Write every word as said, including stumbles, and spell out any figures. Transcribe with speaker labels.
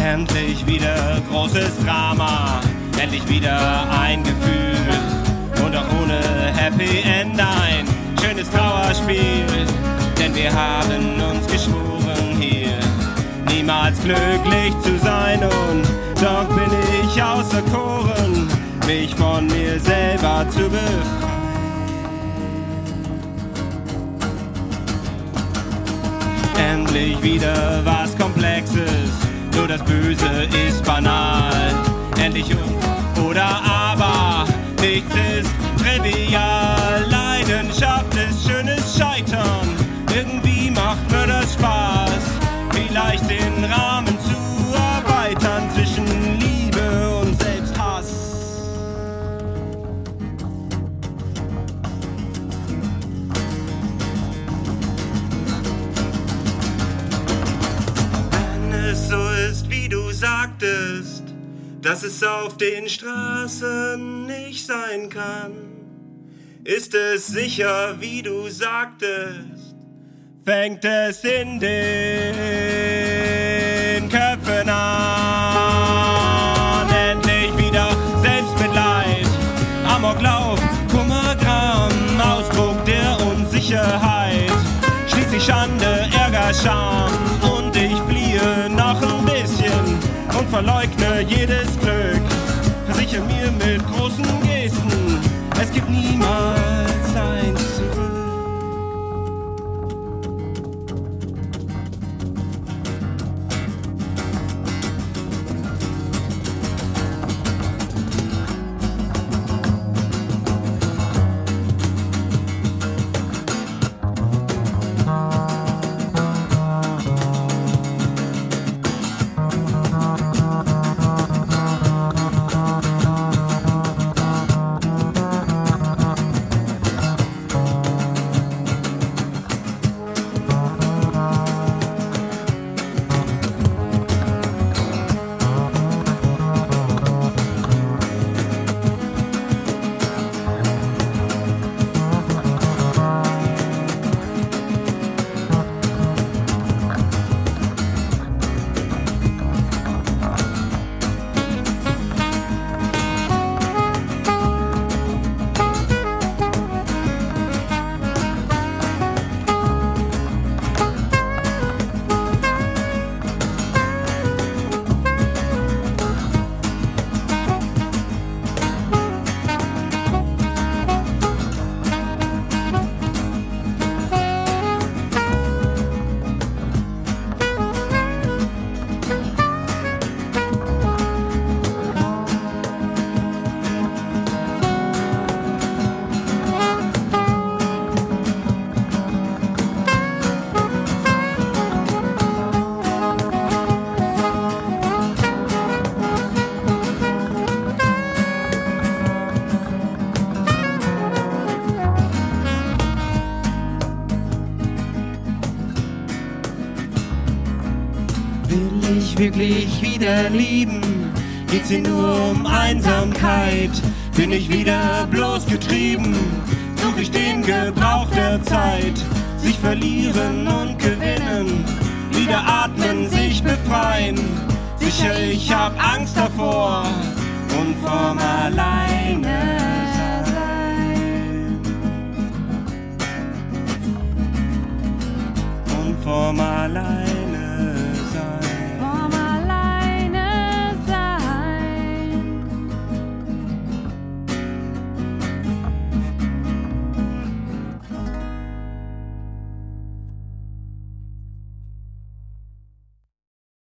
Speaker 1: Endlich wieder großes Drama, endlich wieder ein Gefühl und auch ohne Happy End ein schönes Trauerspiel, denn wir haben uns geschworen hier niemals glücklich zu sein und doch bin ich auserkoren, mich von mir selber zu befreien. Endlich wieder was Komplexes, nur das Böse ist banal. Endlich oder aber, nichts ist trivial. Leidenschaft ist schönes Scheitern, irgendwie macht mir das Spaß. Vielleicht den Rahmen zu erweitern zwischen Liebe und Selbsthass. Wenn es so ist, wie du sagtest, dass es auf den Straßen nicht sein kann, ist es sicher, wie du sagtest, fängt es in den Köpfen an. Endlich wieder Selbstmitleid, Amoklauf, Kummer, Gram, Ausdruck der Unsicherheit, schließlich Schande, Ärger, Scham und ich fliehe noch ein bisschen und verleugne jedes Glück. Versichere mir mit großen Gesten, es gibt niemals eins zurück. Will ich wirklich wieder lieben? Geht's hier nur um Einsamkeit? Bin ich wieder bloß getrieben? Such ich den Gebrauch der Zeit? Sich verlieren und gewinnen, wieder atmen, sich befreien. Sicher, ich hab Angst davor und vorm Alleine